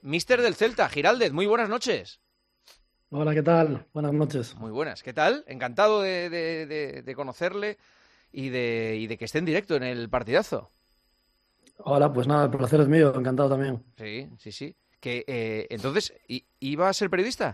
Míster del Celta, Giraldez, muy buenas noches. Hola, ¿qué tal? Buenas noches. Muy buenas, ¿qué tal? Encantado de conocerle y de que esté en directo en el partidazo. Hola, pues nada, el placer es mío, encantado también. Sí. Entonces, ¿iba a ser periodista?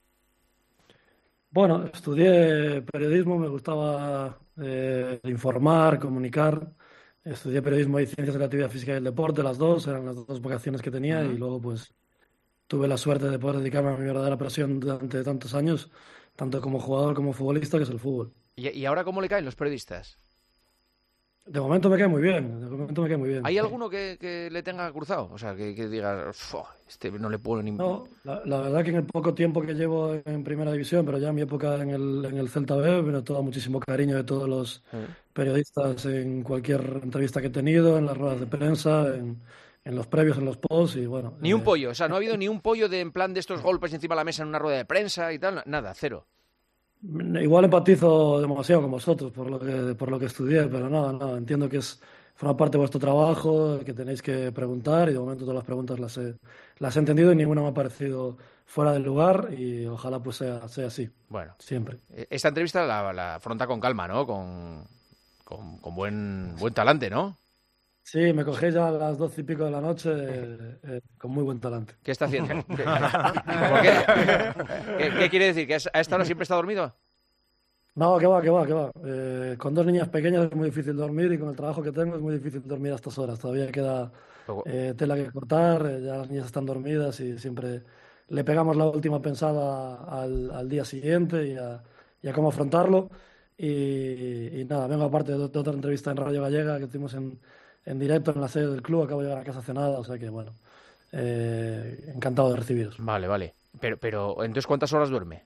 Bueno, estudié periodismo, me gustaba informar, comunicar. Estudié periodismo y ciencias de la actividad física y el deporte, las dos, eran las dos vocaciones que tenía y luego pues tuve la suerte de poder dedicarme a mi verdadera pasión durante tantos años, tanto como jugador como futbolista, que es el fútbol. ¿Y ahora cómo le caen los periodistas? De momento me cae muy bien, ¿Hay alguno que le tenga cruzado? O sea, que diga, este no le puedo ni... No, la verdad que en el poco tiempo que llevo en Primera División, pero ya en mi época en el Celta B, me notaba muchísimo cariño de todos los periodistas en cualquier entrevista que he tenido, en las ruedas de prensa, en los previos, en los posts y bueno... Ni un pollo, o sea, no ha habido ni un pollo en plan de estos golpes encima de la mesa en una rueda de prensa y tal, nada, cero. Igual empatizo demasiado con vosotros por lo que estudié, pero no, entiendo que forma parte de vuestro trabajo, que tenéis que preguntar y de momento todas las preguntas las he entendido y ninguna me ha parecido fuera del lugar y ojalá pues sea así. Bueno, siempre. Esta entrevista la afronta con calma, ¿no? Con buen talante, ¿no? Sí, me cogí ya a las 12 y pico de la noche con muy buen talante. ¿Qué está haciendo? ¿Por qué? ¿Qué quiere decir? ¿Que a esta hora siempre está dormido? No, que va. Con dos niñas pequeñas es muy difícil dormir y con el trabajo que tengo es muy difícil dormir a estas horas. Todavía queda tela que cortar, ya las niñas están dormidas y siempre le pegamos la última pensada al día siguiente y a cómo afrontarlo. Y nada, vengo aparte de otra entrevista en Radio Gallega que tuvimos en directo en la sede del club, acabo de llegar a casa cenada, o sea que bueno, encantado de recibiros. Vale. Pero entonces, ¿cuántas horas duerme?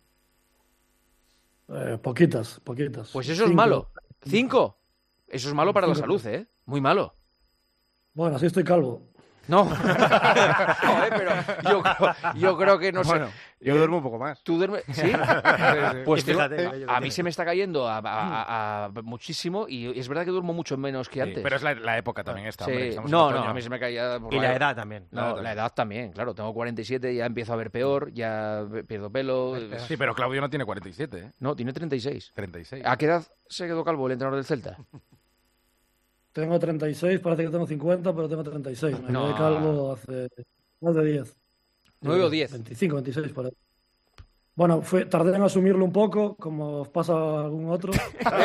Poquitas. Pues eso es malo. ¿5? Eso es malo para la salud, ¿eh? Muy malo. Bueno, así estoy calvo. No. Joder, pero yo creo que no sé. Bueno, yo duermo un poco más. ¿Tú duermes? ¿Sí? Pues fíjate, a mí se me está cayendo a muchísimo y es verdad que duermo mucho menos que antes. Pero es la época también esta, hombre. Sí. No, a mí se me caía... Y la edad también. No, la edad también, claro. Tengo 47, ya empiezo a ver peor, ya pierdo pelo... Sí, pero Claudio no tiene 47, ¿eh? No, tiene 36. 36. ¿A qué edad se quedó calvo el entrenador del Celta? Tengo 36, parece que tengo 50, pero tengo 36. Me quedé calvo hace más de 10. 9 o 10. 25, 26 por ahí. Bueno, tardé en asumirlo un poco, como os pasa a algún otro.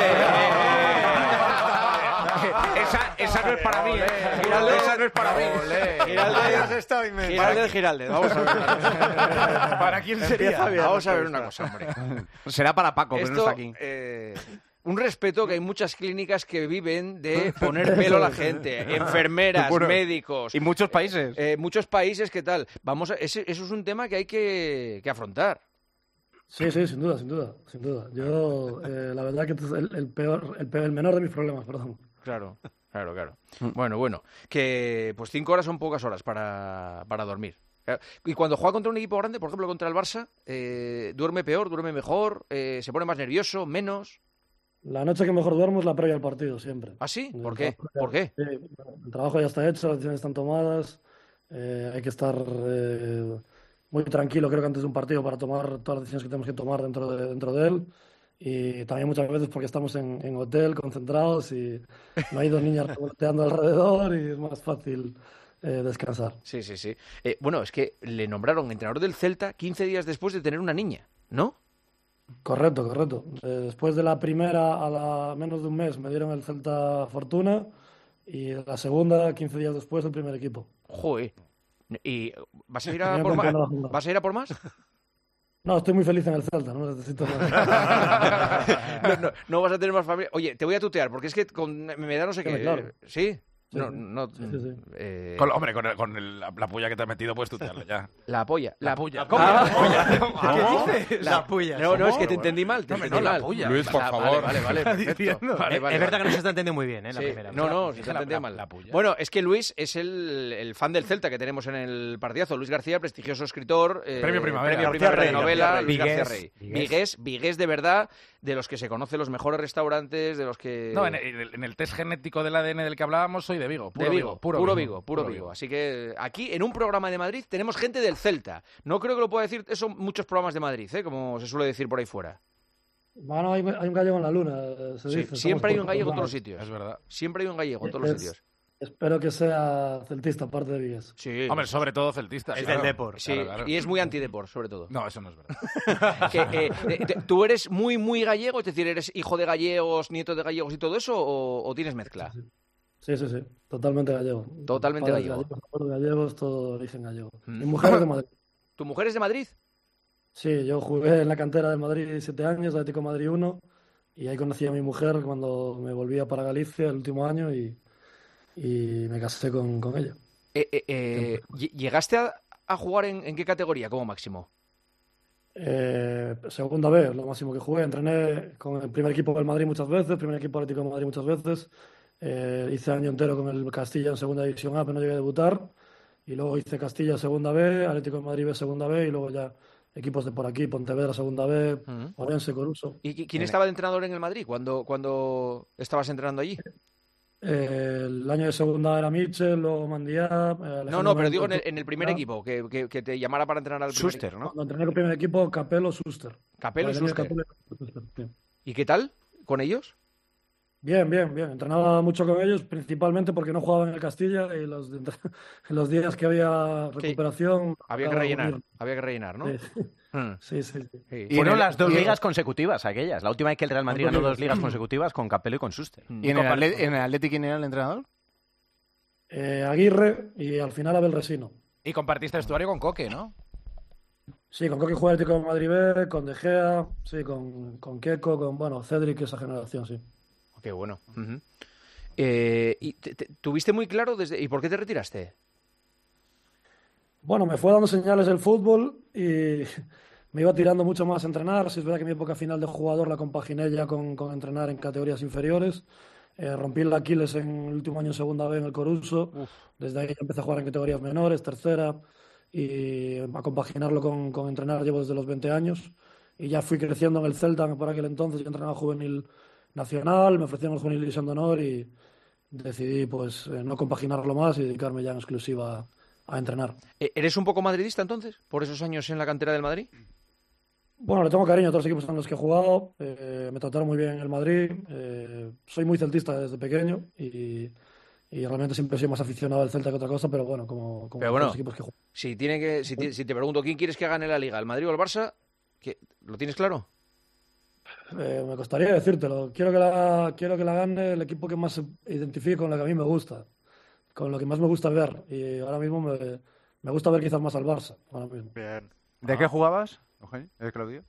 Esa no es para mí, ¿eh? Esa no es para mí. Giraldez, vamos a ver. ¿Para quién sería? Vamos a ver una cosa, hombre. Será para Paco, pero no está aquí. Un respeto que hay muchas clínicas que viven de poner pelo a la gente, enfermeras, médicos. Y muchos países. Muchos países, ¿qué tal? Eso es un tema que hay que afrontar. Sí, sin duda. Yo, la verdad que es el menor de mis problemas, perdón. Claro. Bueno, que pues 5 horas son pocas horas para dormir. Y cuando juega contra un equipo grande, por ejemplo contra el Barça, ¿duerme peor, duerme mejor, se pone más nervioso, menos? La noche que mejor duermo es la previa al partido, siempre. ¿Ah, sí? ¿Por qué? El trabajo ya está hecho, las decisiones están tomadas, hay que estar muy tranquilo, creo que antes de un partido para tomar todas las decisiones que tenemos que tomar dentro de él. Y también muchas veces porque estamos en hotel, concentrados y no hay dos niñas revoloteando alrededor y es más fácil descansar. Sí. Bueno, es que le nombraron entrenador del Celta 15 días después de tener una niña, ¿no? Correcto. Después de la primera, a menos de un mes, me dieron el Celta Fortuna y la segunda, 15 días después, el primer equipo. Joder. ¿Y vas a ir a por más? ¿Vas a ir a por más? No, estoy muy feliz en el Celta, no necesito nada. No vas a tener más familia. Oye, te voy a tutear, porque es que me da no sé qué. Claro. ¿Sí? Sí. Hombre, con la puya que te has metido puedes tutearle ya. La polla. La puya. ¿Cómo? ¿Qué dices? La puya. No, es que te entendí mal. La puya. Luis, por favor. Vale, perfecto. Vale. Es verdad que no se está entendiendo muy bien, ¿eh? La primera. No, se te entendía mal. La puya. Bueno, es que Luis es el fan del Celta que tenemos en el partidazo. Luis García, prestigioso escritor. Premio Primavera de novela. Luis García Rey. Vigués. Vigués de verdad, de los que se conocen los mejores restaurantes, de los que... No, en el test genético del ADN del que hablábamos soy soy de Vigo. Puro Vigo. Así que aquí, en un programa de Madrid, tenemos gente del Celta. No creo que lo pueda decir eso muchos programas de Madrid, como se suele decir por ahí fuera. Bueno, hay un gallego en la luna, se dice. Siempre hay un gallego en todos los sitios. Es verdad. Siempre hay un gallego en todos los sitios. Espero que sea celtista, aparte de Vigues. Sí. Hombre, sobre todo celtista. Es del Depor. Sí, claro. Y es muy antidepor, sobre todo. No, eso no es verdad. ¿Tú eres muy gallego? Es decir, ¿eres hijo de gallegos, nieto de gallegos y todo eso? ¿O tienes mezcla? Sí. Totalmente gallego. Totalmente gallego. Gallegos, todo origen gallego. Mi mujer es de Madrid. ¿Tu mujer es de Madrid? Sí, yo jugué en la cantera de Madrid 7 años, Atlético de Madrid 1, y ahí conocí a mi mujer cuando me volvía para Galicia el último año y me casé con ella. ¿Llegaste a jugar en qué categoría como máximo? Segunda vez, lo máximo que jugué. Entrené con el primer equipo del Madrid muchas veces, primer equipo Atlético de Madrid muchas veces. Hice año entero con el Castilla en segunda división A, pero no llegué a debutar. Y luego hice Castilla segunda B, Atlético de Madrid B segunda B, y luego ya equipos de por aquí, Pontevedra segunda B, Orense, Coruso. ¿Y quién estaba de entrenador en el Madrid cuando estabas entrenando allí? El año de segunda era Mitchell, luego Mandiá. No, pero digo en el primer equipo, que te llamara para entrenar al primer Schuster, ¿no? Cuando entrené con el primer equipo, Capello, Schuster. Capello, Schuster. ¿Y qué tal con ellos? Bien. Entrenaba mucho con ellos, principalmente porque no jugaba en el Castilla y los días que había recuperación... Había que rellenar, ¿no? Sí. Y fueron las 2 ligas consecutivas aquellas. La última vez que el Real Madrid ganó 2 ligas consecutivas con Capello y con Schuster. ¿Y en el Atleti quién era el entrenador? Aguirre y al final Abel Resino. Y compartiste vestuario con Coque, ¿no? Sí, con Coque jugué el Atlético de Madrid B, con De Gea, sí, con Keco, con Cedric, esa generación, sí. Qué bueno. ¿Y tuviste muy claro ¿y por qué te retiraste? Bueno, me fue dando señales el fútbol y me iba tirando mucho más a entrenar. Sí, es verdad que mi época final de jugador la compaginé ya con entrenar en categorías inferiores. Rompí el Aquiles en el último año en segunda B en el Coruso. Desde ahí empecé a jugar en categorías menores, tercera, y a compaginarlo con entrenar llevo desde los 20 años. Y ya fui creciendo en el Celta por aquel entonces. Yo entrenaba juvenil nacional, me ofrecieron el juvenil división de honor y decidí pues no compaginarlo más y dedicarme ya en exclusiva a entrenar. ¿Eres un poco madridista entonces? ¿Por esos años en la cantera del Madrid? Bueno, le tengo cariño a todos los equipos en los que he jugado. Me trataron muy bien en el Madrid. Soy muy celtista desde pequeño y realmente siempre he sido más aficionado al Celta que otra cosa, pero bueno, como todos los equipos que juego. Si te pregunto, ¿quién quieres que gane la Liga? ¿El Madrid o el Barça? ¿Lo tienes claro? Me costaría decírtelo. Quiero que la gane el equipo que más se identifique con lo que a mí me gusta, con lo que más me gusta ver. Y ahora mismo me gusta ver quizás más al Barça. Ahora mismo. Bien. ¿De qué jugabas, Eugenio? ¿Eres Claudio?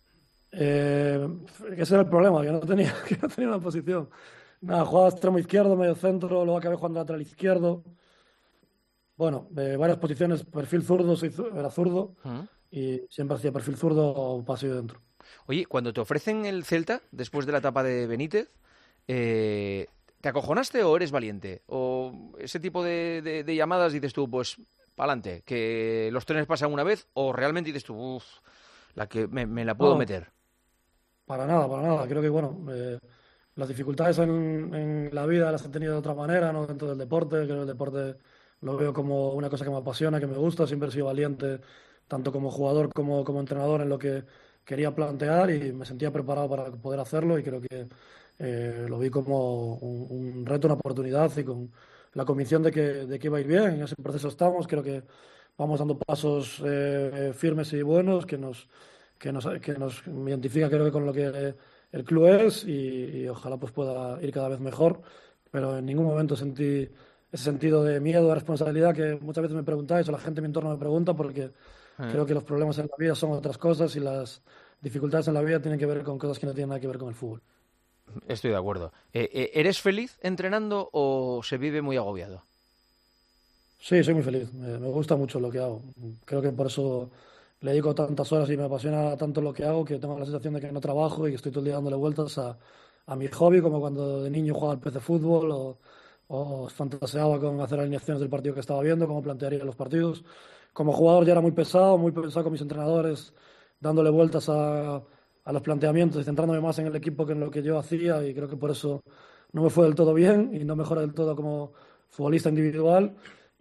Ese era el problema, que no tenía una posición. Nada, jugaba extremo izquierdo, medio centro, luego acabé jugando lateral izquierdo. Bueno, varias posiciones, perfil zurdo, era zurdo, y siempre hacía perfil zurdo o pasillo dentro. Oye, cuando te ofrecen el Celta, después de la etapa de Benítez, ¿te acojonaste o eres valiente? ¿O ese tipo de llamadas dices tú, pues, pa'lante, que los trenes pasan una vez? ¿O realmente dices tú, uff, la que me la puedo meter? Para nada. Creo que, bueno, las dificultades en la vida las he tenido de otra manera, no dentro del deporte. Creo que el deporte lo veo como una cosa que me apasiona, que me gusta. Siempre he sido valiente, tanto como jugador como entrenador, en lo que quería plantear y me sentía preparado para poder hacerlo y creo que lo vi como un reto, una oportunidad y con la convicción de que iba a ir bien. En ese proceso estamos, creo que vamos dando pasos firmes y buenos que nos identifica, creo que con lo que el club es y ojalá pues pueda ir cada vez mejor, pero en ningún momento sentí ese sentido de miedo, de responsabilidad que muchas veces me preguntáis o la gente en mi entorno me pregunta, porque creo que los problemas en la vida son otras cosas y las dificultades en la vida tienen que ver con cosas que no tienen nada que ver con el fútbol. Estoy de acuerdo. ¿Eres feliz entrenando o se vive muy agobiado? Sí, soy muy feliz. Me gusta mucho lo que hago. Creo que por eso le dedico tantas horas y me apasiona tanto lo que hago que tengo la sensación de que no trabajo y que estoy todo el día dándole vueltas a mi hobby, como cuando de niño jugaba al PC Fútbol o fantaseaba con hacer alineaciones del partido que estaba viendo, cómo plantearía los partidos. Como jugador ya era muy pesado con mis entrenadores, dándole vueltas a los planteamientos y centrándome más en el equipo que en lo que yo hacía, y creo que por eso no me fue del todo bien y no mejoré del todo como futbolista individual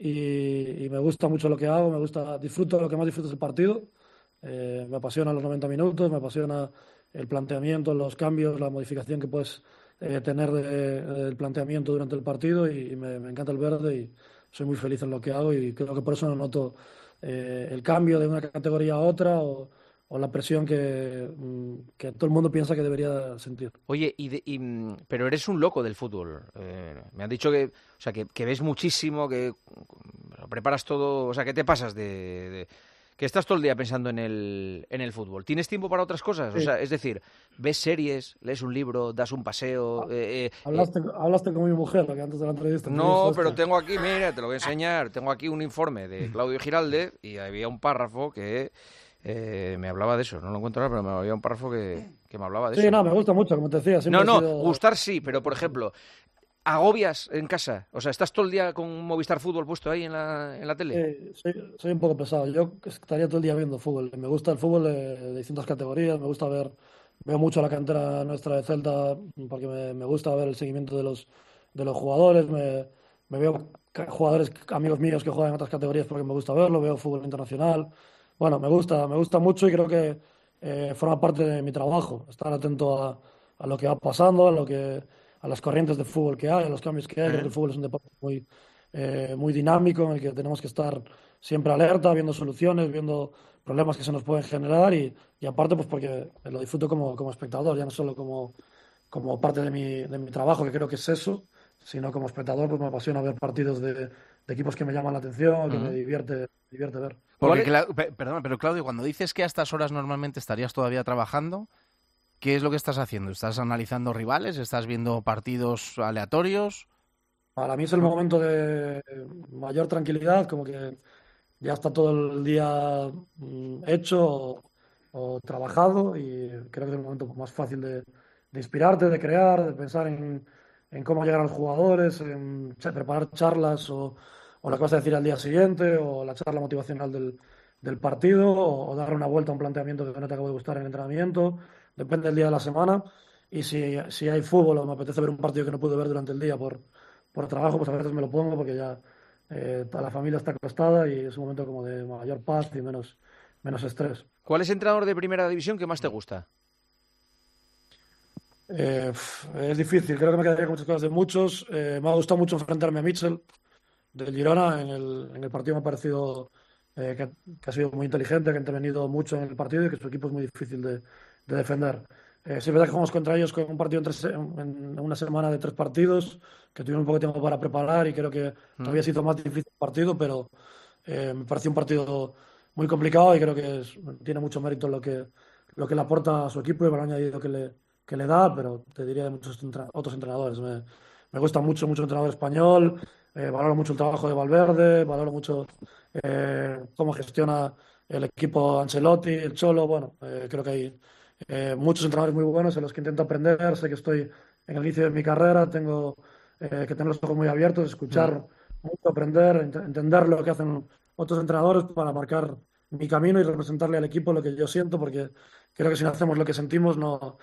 y me gusta mucho lo que hago, disfruto, lo que más disfruto es el partido. Me apasiona los 90 minutos, me apasiona el planteamiento, los cambios, la modificación que puedes tener del planteamiento durante el partido y me encanta el verde y soy muy feliz en lo que hago y creo que por eso no noto el cambio de una categoría a otra o la presión que todo el mundo piensa que debería sentir. Oye, pero eres un loco del fútbol. Me han dicho que, o sea, que ves muchísimo, que lo preparas todo, o sea, que te pasas que estás todo el día pensando en el fútbol. ¿Tienes tiempo para otras cosas? Sí. O sea, es decir, ves series, lees un libro, das un paseo. Hablaste con mi mujer, lo que antes de la entrevista. No, pero tengo aquí, mira, te lo voy a enseñar. Tengo aquí un informe de Claudio Giralde y había un párrafo que me hablaba de eso. No lo encuentro ahora, pero había un párrafo que me hablaba de eso. Sí, no, me gusta mucho, como te decía. Gustar sí, pero por ejemplo, ¿agobias en casa? O sea, ¿estás todo el día con Movistar Fútbol puesto ahí en la tele? Soy un poco pesado. Yo estaría todo el día viendo fútbol. Me gusta el fútbol de distintas categorías. Veo mucho la cantera nuestra de Celta porque me gusta ver el seguimiento de los jugadores. Me veo jugadores, amigos míos que juegan en otras categorías porque me gusta verlo. Veo fútbol internacional. Bueno, me gusta mucho y creo que forma parte de mi trabajo. Estar atento a lo que va pasando, a las corrientes de fútbol que hay, a los cambios que hay. Creo que el fútbol es un deporte muy dinámico en el que tenemos que estar siempre alerta, viendo soluciones, viendo problemas que se nos pueden generar y aparte pues porque lo disfruto como espectador, ya no solo como parte de mi trabajo, que creo que es eso, sino como espectador pues me apasiona ver partidos de equipos que me llaman la atención, que me divierte ver. Porque, perdona, pero Claudio, cuando dices que a estas horas normalmente estarías todavía trabajando, ¿qué es lo que estás haciendo? ¿Estás analizando rivales? ¿Estás viendo partidos aleatorios? Para mí es el momento de mayor tranquilidad, como que ya está todo el día hecho o trabajado y creo que es el momento más fácil de inspirarte, de crear, de pensar en cómo llegar a los jugadores, en preparar charlas o lo que vas a decir al día siguiente o la charla motivacional del partido o dar una vuelta a un planteamiento que no te acabo de gustar en el entrenamiento, depende del día de la semana y si hay fútbol o me apetece ver un partido que no pude ver durante el día por trabajo, pues a veces me lo pongo porque ya toda la familia está acostada y es un momento como de mayor paz y menos estrés. ¿Cuál es el entrenador de primera división que más te gusta? Es difícil, creo que me quedaría con muchas cosas de muchos. Me ha gustado mucho enfrentarme a Mitchell del Girona. En el partido me ha parecido que ha sido muy inteligente, que ha intervenido mucho en el partido y que su equipo es muy difícil de defender. Sí es verdad que jugamos contra ellos con un partido en una semana de 3 partidos, que tuvimos un poco de tiempo para preparar y creo que todavía se hizo más difícil el partido, pero me pareció un partido muy complicado y creo que tiene mucho mérito lo que le aporta a su equipo y el valor añadido que le da, pero te diría de muchos otros entrenadores. Me gusta mucho el entrenador español, valoro mucho el trabajo de Valverde, valoro mucho cómo gestiona el equipo Ancelotti, el Cholo. Bueno, creo que hay muchos entrenadores muy buenos en los que intento aprender. Sé que estoy en el inicio de mi carrera, tengo que tener los ojos muy abiertos, escuchar mucho, aprender, entender lo que hacen otros entrenadores para marcar mi camino y representarle al equipo lo que yo siento, porque creo que si no hacemos lo que sentimos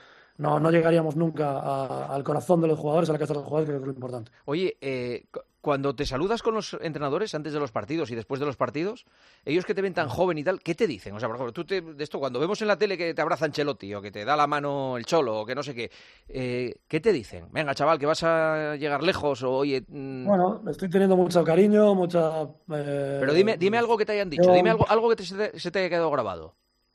no llegaríamos nunca al corazón de los jugadores, a la cabeza de los jugadores, que es lo importante. Oye, cuando te saludas con los entrenadores antes de los partidos y después de los partidos, ellos que te ven tan joven y tal, ¿qué te dicen? O sea, por ejemplo, de esto, cuando vemos en la tele que te abraza Ancelotti o que te da la mano el Cholo o que no sé qué, ¿qué te dicen? Venga, chaval, que vas a llegar lejos o oye... Bueno, estoy teniendo mucho cariño, mucha... Pero dime algo que te hayan dicho, dime algo que se te haya quedado grabado.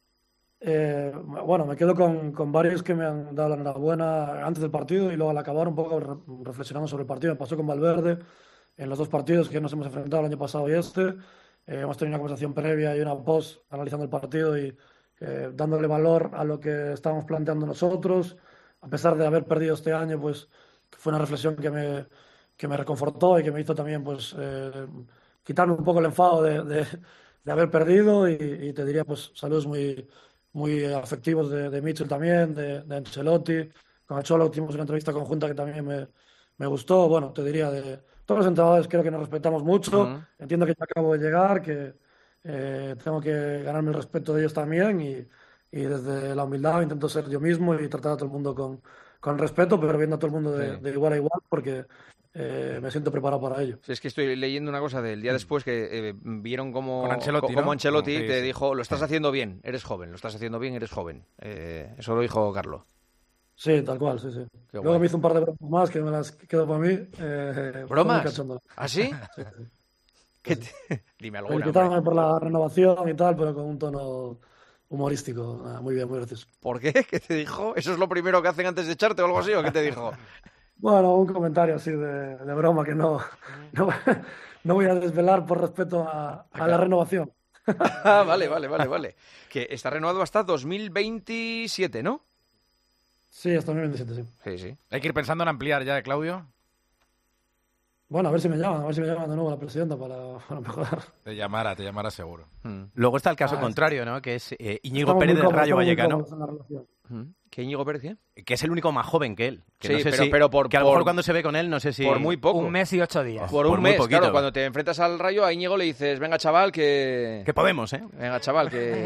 Bueno, me quedo con varios que me han dado la enhorabuena antes del partido y luego al acabar un poco reflexionando sobre el partido. Me pasó con Valverde en los 2 partidos que nos hemos enfrentado el año pasado y hemos tenido una conversación previa y una post analizando el partido y dándole valor a lo que estábamos planteando nosotros. A pesar de haber perdido este año, pues fue una reflexión que me reconfortó y que me hizo también pues quitarme un poco el enfado de haber perdido y te diría pues saludos muy afectivos de Mitchell también, de Ancelotti. Con el Cholo tuvimos una entrevista conjunta que también me gustó. Bueno, te diría de todos los entrenadores creo que nos respetamos mucho. Entiendo que ya acabo de llegar, que tengo que ganarme el respeto de ellos también y desde la humildad intento ser yo mismo y tratar a todo el mundo con respeto, pero viendo a todo el mundo de igual a igual porque me siento preparado para ello. Es que estoy leyendo una cosa del día después que vieron como Ancelotti, como ¿no? Ancelotti Sí, te sí. dijo, lo estás haciendo bien, eres joven, lo estás haciendo bien, eres joven. Eso lo dijo Carlo. Sí, tal cual, sí. Qué Luego guay. me hizo un par de bromas más que me las quedo para mí. ¿Bromas? ¿Ah, sí? Sí. ¿Qué Dime alguna, hombre. Felicitándome por la renovación y tal, pero con un tono humorístico. Muy bien, muy gracioso. ¿Por qué? ¿Qué te dijo? ¿Eso es lo primero que hacen antes de echarte o algo así? ¿O qué te dijo? Bueno, un comentario así de broma que no voy a desvelar por respeto a la renovación. Ah, vale. Que está renovado hasta 2027, ¿no? Sí, hasta 2027, sí. Sí. Hay que ir pensando en ampliar ya, Claudio. Bueno, a ver si me llaman de nuevo la presidenta para mejorar. Te llamará seguro. Luego está el caso Ah, contrario, ¿no? Que es Íñigo Estamos Pérez muy del cómodos, Rayo estamos muy Vallecano, cómodos en la relación. ¿Qué Íñigo Pérez qué? que es el único más joven que él. Que Sí, no sé pero- si- pero por- que a lo mejor por- cuando se ve con él, no sé si... Por muy poco. 1 mes y 8 días. Por por un muy mes, poquito. claro. Cuando te enfrentas al Rayo, a Íñigo le dices, venga, chaval, que... Que podemos, ¿eh? Venga, chaval, que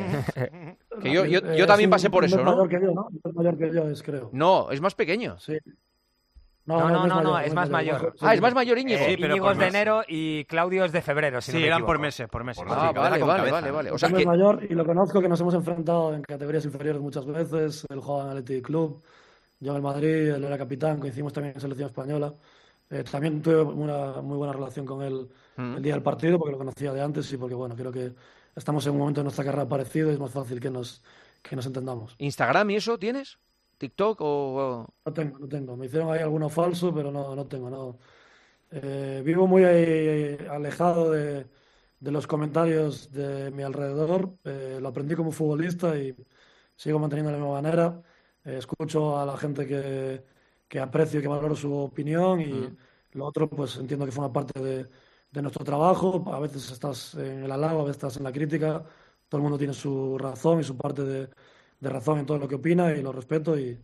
yo también Es pasé por un eso, mes ¿no? mayor que yo, ¿no? Es mayor que yo, creo. No, es más pequeño. Sí. No, es más mayor. Ah, es más mayor Íñigo. Sí, pero Íñigo por es de meses. enero y Claudio es de febrero, si no Sí, me eran por equivoco. meses, por meses. Ah, vale. O sea Es que... mayor y lo conozco, que nos hemos enfrentado en categorías inferiores muchas veces. Él jugaba en Athletic Club, yo en el Madrid, él era capitán, coincidimos también en selección española. También tuve una muy buena relación con él el día del partido, porque lo conocía de antes y porque, bueno, creo que estamos en un momento de nuestra carrera parecido y es más fácil que nos entendamos. ¿Instagram y eso tienes? ¿TikTok o...? No tengo. Me hicieron ahí alguno falso, pero no tengo, no. Vivo muy alejado de los comentarios de mi alrededor. Lo aprendí como futbolista y sigo manteniendo de la misma manera. Escucho a la gente que aprecio y que valoro su opinión y lo otro, pues entiendo que forma parte de nuestro trabajo. A veces estás en el halago, a veces estás en la crítica. Todo el mundo tiene su razón y su parte de razón en todo lo que opina y lo respeto. ¿Y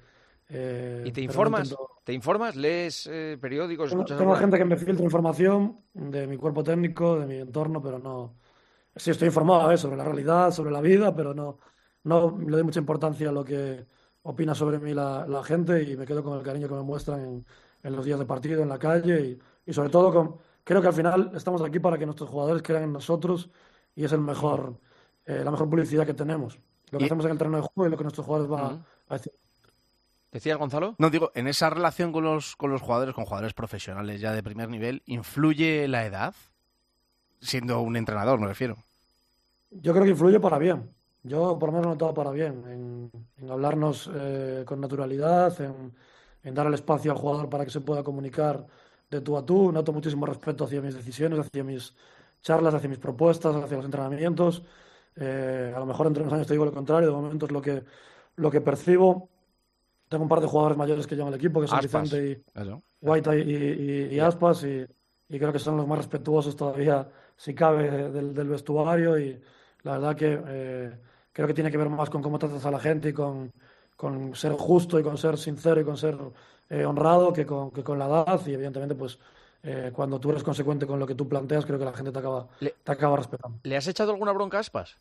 te pero informas? no intento- ¿Te informas? ¿Lees periódicos? ¿Escuchas Tengo alguna- gente que me filtra información de mi cuerpo técnico, de mi entorno, pero no. Sí, estoy informado sobre la realidad, sobre la vida, pero no le doy mucha importancia a lo que opina sobre mí la gente y me quedo con el cariño que me muestran en los días de partido, en la calle y sobre todo creo que al final estamos aquí para que nuestros jugadores crean en nosotros y es la mejor publicidad que tenemos. Lo que hacemos en el terreno de juego y lo que nuestros jugadores van a decir. ¿Decías, Gonzalo? No, digo, en esa relación con los jugadores, con jugadores profesionales ya de primer nivel, ¿influye la edad? Siendo un entrenador, me refiero. Yo creo que influye para bien. Yo por lo menos lo he notado para bien, en hablarnos con naturalidad, en dar el espacio al jugador para que se pueda comunicar de tú a tú. Noto muchísimo respeto hacia mis decisiones, hacia mis charlas, hacia mis propuestas, hacia los entrenamientos. A lo mejor entre unos años te digo lo contrario, de momento es lo que percibo. Tengo un par de jugadores mayores que yo en el equipo, que son Aspas. Vicente Eso. Guaita y Aspas, y creo que son los más respetuosos todavía, si cabe, del vestuario. Y la verdad que creo que tiene que ver más con cómo tratas a la gente y con ser justo y con ser sincero y con ser honrado que con la edad. Y evidentemente, pues cuando tú eres consecuente con lo que tú planteas, creo que la gente te acaba respetando. ¿Le has echado alguna bronca a Aspas?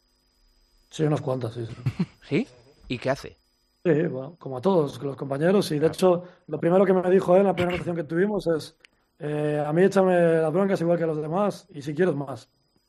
Sí, unas cuantas, sí. ¿Sí? ¿Y qué hace? Sí, bueno, como a todos los compañeros. Y de hecho, lo primero que me dijo él en la primera conversación que tuvimos es: a mí échame las broncas igual que a los demás y si quieres más.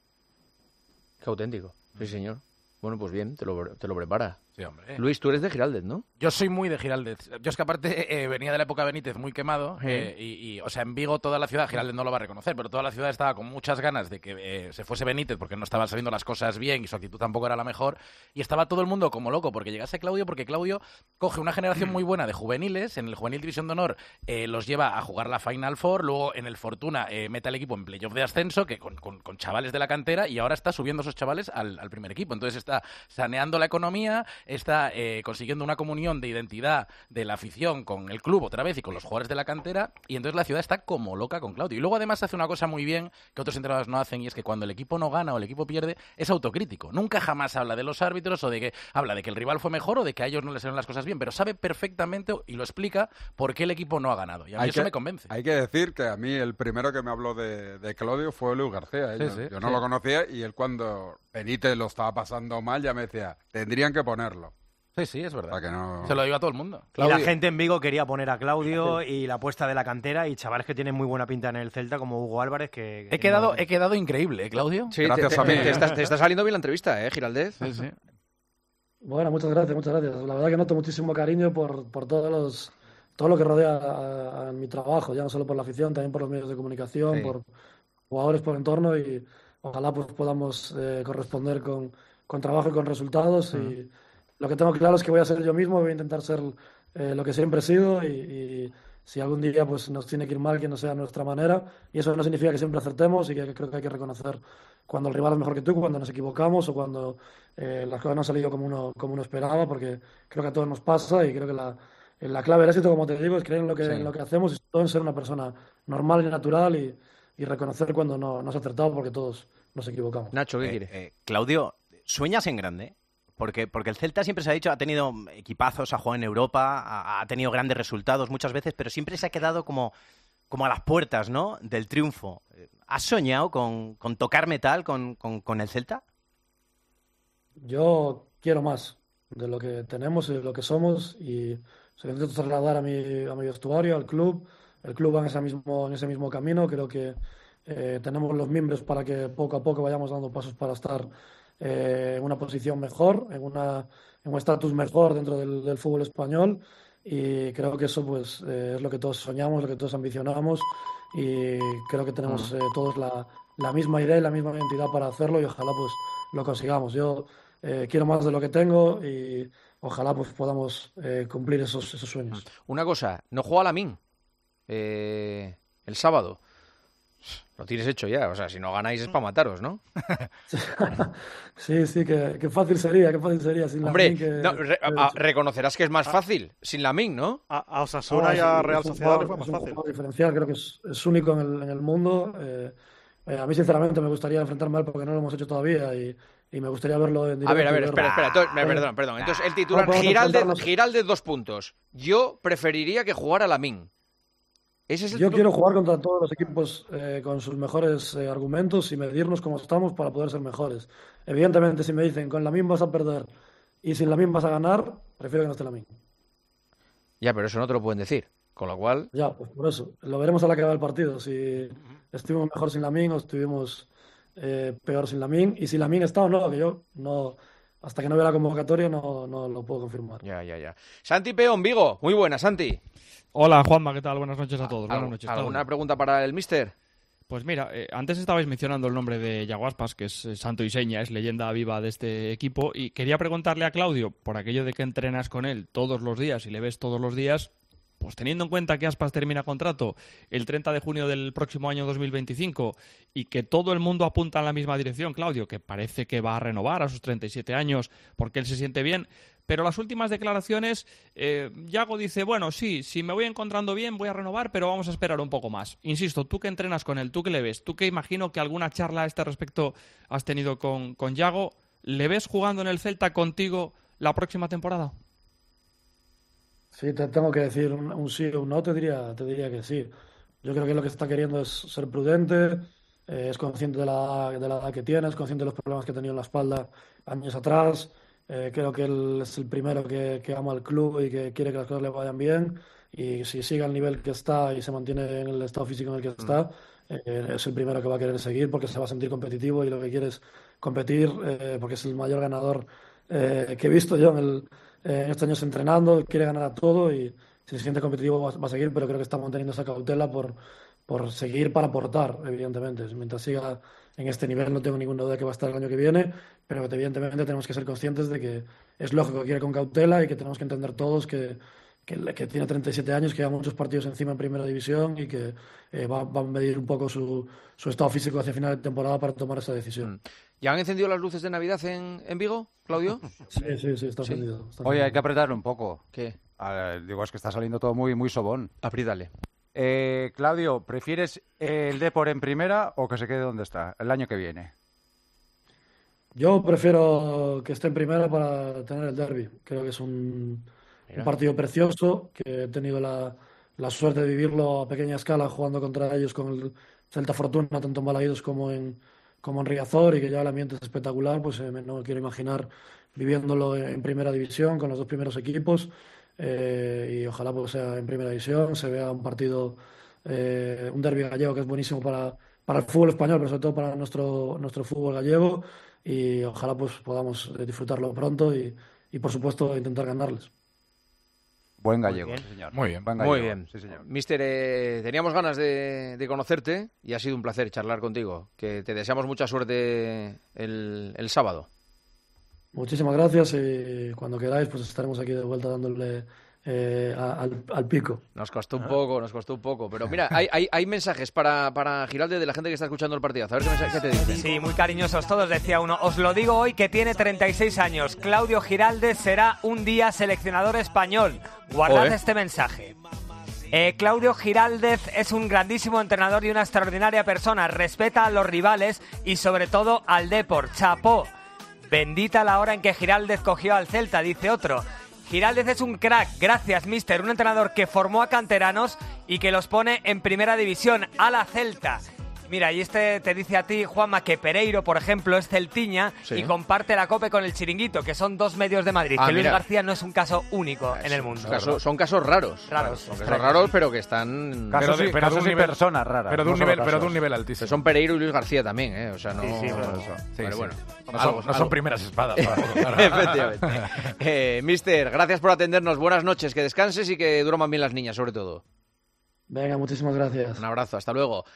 Qué auténtico. Sí, señor. Bueno, pues bien, te lo prepara. Sí, hombre. Luis, tú eres de Giraldez, ¿no? Yo soy muy de Giraldez. Yo es que aparte venía de la época Benítez muy quemado o sea, en Vigo toda la ciudad, Giraldez no lo va a reconocer, pero toda la ciudad estaba con muchas ganas de que se fuese Benítez porque no estaban saliendo las cosas bien y su actitud tampoco era la mejor y estaba todo el mundo como loco porque llegase Claudio, porque Claudio coge una generación muy buena de juveniles, en el Juvenil División de Honor los lleva a jugar la Final Four, luego en el Fortuna mete al equipo en playoff de ascenso que con chavales de la cantera y ahora está subiendo esos chavales al primer equipo, entonces está saneando la economía, está consiguiendo una comunión de identidad de la afición con el club otra vez y con los jugadores de la cantera y entonces la ciudad está como loca con Claudio. Y luego además hace una cosa muy bien que otros entrenadores no hacen y es que cuando el equipo no gana o el equipo pierde es autocrítico. Nunca jamás habla de los árbitros o de que habla de que el rival fue mejor o de que a ellos no les salieron las cosas bien, pero sabe perfectamente y lo explica por qué el equipo no ha ganado. Y a mí eso me convence. Hay que decir que a mí el primero que me habló de Claudio fue Luis García. Yo no lo conocía y él cuando Benítez lo estaba pasando mal ya me decía, tendrían que ponerlo. Sí, es verdad. Para que no... Se lo digo a todo el mundo. Y la gente en Vigo quería poner a Claudio y la apuesta de la cantera y chavales que tienen muy buena pinta en el Celta, como Hugo Álvarez, que He quedado increíble, Claudio. Sí, Gracias a mí. Te está saliendo bien la entrevista, Giraldez. Sí. Bueno, muchas gracias, muchas gracias. La verdad que noto muchísimo cariño por todo lo que rodea a mi trabajo, ya no solo por la afición, también por los medios de comunicación, Sí. por jugadores, por entorno, y ojalá pues podamos corresponder con trabajo y con resultados. Y lo que tengo claro es que voy a ser yo mismo, voy a intentar ser lo que siempre he sido, y si algún día pues nos tiene que ir mal, que no sea nuestra manera, y eso no significa que siempre acertemos, y que creo que hay que reconocer cuando el rival es mejor que tú, cuando nos equivocamos o cuando las cosas no han salido como uno esperaba, porque creo que a todos nos pasa, y creo que la clave del éxito, como te digo, es creer en lo que hacemos, y sobre todo en ser una persona normal y natural, y reconocer cuando no has acertado, porque todos nos equivocamos. Nacho, ¿qué quiere? Claudio, ¿sueñas en grande? Porque el Celta siempre se ha dicho, ha tenido equipazos, ha jugado en Europa, ha tenido grandes resultados muchas veces, pero siempre se ha quedado como a las puertas, ¿no?, del triunfo. ¿Has soñado con tocar metal con el Celta? Yo quiero más de lo que tenemos y de lo que somos, y se lo intento trasladar a mi vestuario, al club. El club va en ese mismo camino. Creo que tenemos los miembros para que poco a poco vayamos dando pasos para estar en una posición mejor, en un estatus mejor dentro del fútbol español, y creo que eso pues es lo que todos soñamos, lo que todos ambicionamos, y creo que tenemos todos la misma idea y la misma identidad para hacerlo, y ojalá pues lo consigamos. Yo quiero más de lo que tengo, y ojalá pues podamos cumplir esos sueños. Una cosa, no juega Lamine el sábado. Lo tienes hecho ya, o sea, si no ganáis es para mataros, ¿no? Sí, qué fácil sería sin Hombre, Lamine, reconocerás que es más fácil sin Lamine, ¿no? A Osasuna y a Real Sociedad les fue más es un fácil. jugador diferencial, creo que es único en el mundo. A mí, sinceramente, me gustaría enfrentarme a él porque no lo hemos hecho todavía, y me gustaría verlo en directo. A ver, y espera. verlo. Perdón. Entonces, el titular, podemos enfrentarnos. Giraldez, 2 puntos. Yo preferiría que jugara Lamine. ¿Ese es el Yo quiero jugar contra todos los equipos con sus mejores argumentos y medirnos como estamos para poder ser mejores. Evidentemente, si me dicen con Lamine vas a perder y sin Lamine vas a ganar, prefiero que no esté Lamine. Ya, pero eso no te lo pueden decir. Con lo cual... Ya, pues por eso. Lo veremos a la que va el partido. Si estuvimos mejor sin Lamine o estuvimos peor sin Lamine. Y si Lamine está o no, que yo no... Hasta que no vea la convocatoria no lo puedo confirmar. Ya. Santi Peón, Vigo. Muy buena, Santi. Hola, Juanma, ¿qué tal? Buenas noches a todos. Buenas noches. ¿Alguna pregunta para el míster? Pues mira, antes estabais mencionando el nombre de Yago Aspas, que es santo y seña, es leyenda viva de este equipo, y quería preguntarle a Claudio, por aquello de que entrenas con él todos los días y le ves todos los días, pues teniendo en cuenta que Aspas termina contrato el 30 de junio del próximo año 2025 y que todo el mundo apunta en la misma dirección, Claudio, que parece que va a renovar a sus 37 años porque él se siente bien, pero las últimas declaraciones, Yago dice, bueno, sí, si me voy encontrando bien voy a renovar, pero vamos a esperar un poco más. Insisto, tú que entrenas con él, tú que le ves, tú que imagino que alguna charla a este respecto has tenido con Yago, ¿le ves jugando en el Celta contigo la próxima temporada? Sí, te tengo que decir un sí o un no, te diría que sí. Yo creo que lo que está queriendo es ser prudente, es consciente de la edad que tiene, es consciente de los problemas que ha tenido en la espalda años atrás. Creo que él es el primero que ama al club y que quiere que las cosas le vayan bien. Y si sigue al nivel que está y se mantiene en el estado físico en el que está, es el primero que va a querer seguir porque se va a sentir competitivo y lo que quiere es competir, porque es el mayor ganador que he visto yo en estos años entrenando. Quiere ganar a todo y si se siente competitivo va a seguir, pero creo que está manteniendo esa cautela por seguir para aportar, evidentemente. Mientras siga en este nivel no tengo ninguna duda de que va a estar el año que viene, pero que evidentemente tenemos que ser conscientes de que es lógico que quiere con cautela y que tenemos que entender todos que tiene 37 años, que lleva muchos partidos encima en Primera División y que va a medir un poco su estado físico hacia final de temporada para tomar esa decisión. ¿Ya han encendido las luces de Navidad en Vigo, Claudio? Sí, está encendido. Oye, hay que apretarlo un poco. ¿Qué? Digo, es que está saliendo todo muy, muy sobón. Apriétale. Claudio, ¿prefieres el Depor en primera o que se quede donde está el año que viene? Yo prefiero que esté en primera para tener el derbi. Creo que es un partido precioso, que he tenido la suerte de vivirlo a pequeña escala jugando contra ellos con el Celta Fortuna, tanto en Balaídos como en Riazor, y que ya el ambiente es espectacular. Pues no quiero imaginar viviéndolo en primera división con los 2 primeros equipos, y ojalá pues sea en primera división, se vea un partido, un derbi gallego que es buenísimo para el fútbol español, pero sobre todo para nuestro fútbol gallego, y ojalá pues podamos disfrutarlo pronto y por supuesto intentar ganarles. Buen gallego, sí, señor. Muy bien. Buen gallego. Muy bien. Sí, señor. Mister, teníamos ganas de conocerte y ha sido un placer charlar contigo. Que te deseamos mucha suerte el sábado. Muchísimas gracias y cuando queráis pues estaremos aquí de vuelta dándole al pico. Nos costó un poco, pero mira, hay mensajes para Giraldez de la gente que está escuchando el partido. A ver qué te dicen. Sí, muy cariñosos todos, decía uno. Os lo digo hoy que tiene 36 años. Claudio Giraldez será un día seleccionador español. Guardad este mensaje. Claudio Giraldez es un grandísimo entrenador y una extraordinaria persona. Respeta a los rivales y sobre todo al Depor. Chapó. Bendita la hora en que Giraldez cogió al Celta, dice otro. Giraldez es un crack, gracias, mister. Un entrenador que formó a canteranos y que los pone en primera división, a la Celta. Mira, y te dice a ti, Juanma, que Pereiro, por ejemplo, es celtiña y comparte la COPE con el Chiringuito, que son 2 medios de Madrid. Que Luis García no es un caso único en el mundo. Son casos raros. Son casos raros, pero que están... Casos y personas raras. Pero de un nivel altísimo. Son Pereiro y Luis García también, O sea, no... Pero bueno, no son primeras espadas. Efectivamente. Mister, gracias por atendernos. Buenas noches, que descanses y que duerman bien las niñas, sobre todo. Venga, muchísimas gracias. Un abrazo, hasta luego.